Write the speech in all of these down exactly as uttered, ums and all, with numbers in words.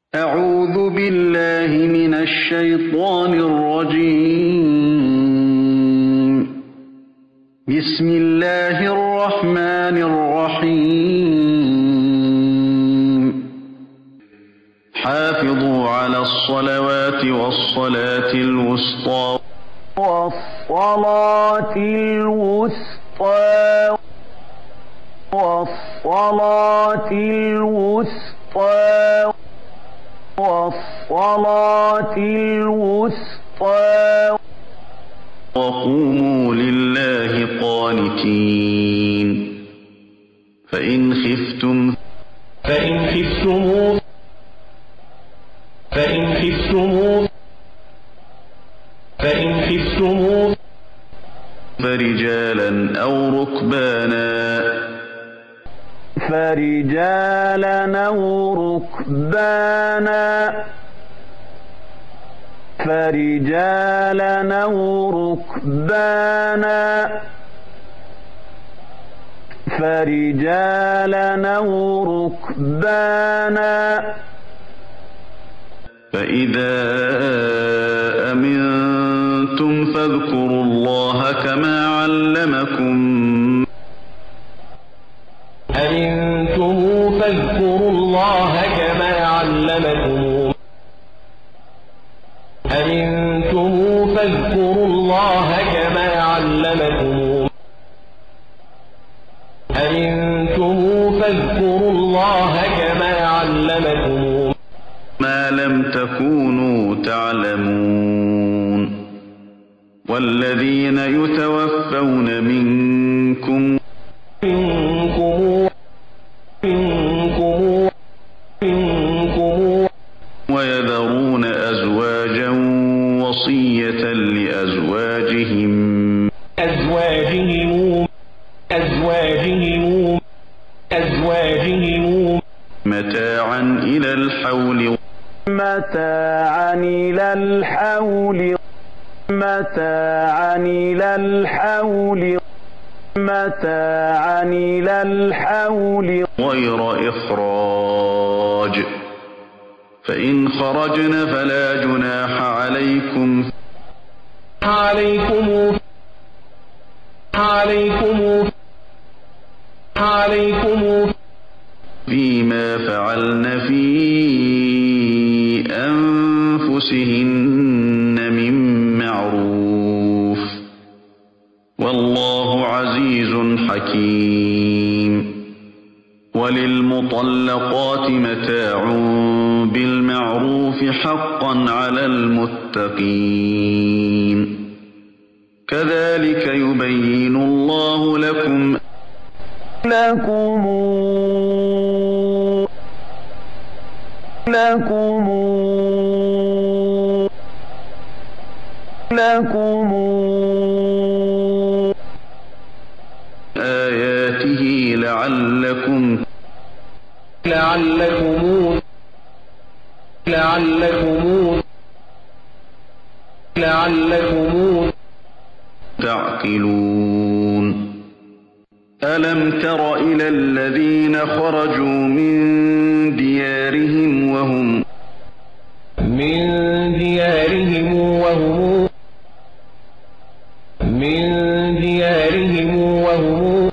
أعوذ بالله من الشيطان الرجيم. بسم الله الرحمن الرحيم. حافظوا على الصلوات والصلاة الوسطى والصلاة الوسطى والصلاة الوسطى والصلاة الوسطى وقوموا لله قانتين. فإن خفتم فإن خفتم فإن خفتم فإن خفتم فرجالا أو ركبانا فرجالا أو ركبانا فرجالا أو ركبانا فرجالا أو ركبانا فإذا أمنتم فاذكروا الله كما علمكم أمنتم فاذكروا الله كما علمكم أمنتم فاذكروا الله كما علمكم أمنتم فاذكروا الله كما علمكم ما لم تكونوا تعلمون. والذين يتوفون منكم منكم منكم منكم ويذرون أزواجا وصية لأزواجهم أزواجهم أزواجهم أزواجهم متاعا إلى الحول متاعا إلى الحول متاعا إلى الحول متاعا إلى الحول غير إخراج. فإن خرجن فلا جناح عليكم عليكم عليكم عليكم فيما فعلن في أنفسهن من معروف والله عزيز حكيم. وللمطلقات متاع بالمعروف حقا على المتقين. كذلك يبين الله لكم لكم لكم لكم آياته لعلكم لعلكم لعلكم لعلكم تعقلون. ألم تر إلى الذين خرجوا من ديارهم وهم من ديارهم وهم من ديارهم وهم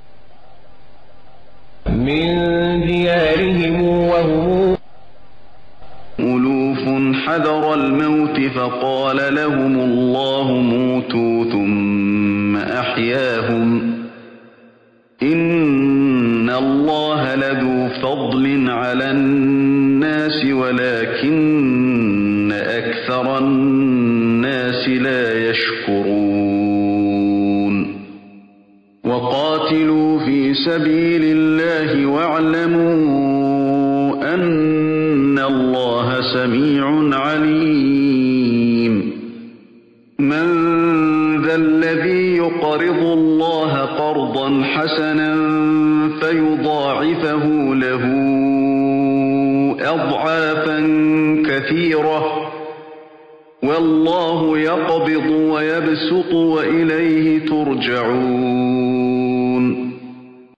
من ديارهم وهم ألوف حذر الموت فقال لهم الله موتوا ثم أحياهم إن الله لذو فضل على الناس ولكن أكثر الناس لا يشكرون. وقاتلوا في سبيل الله واعلموا أن الله سميع عليم. من ذا الذي يقرض الله قرضا حسنا فيضاعفه له أضعافا كثيرة والله يقبض ويبسط وإليه ترجعون.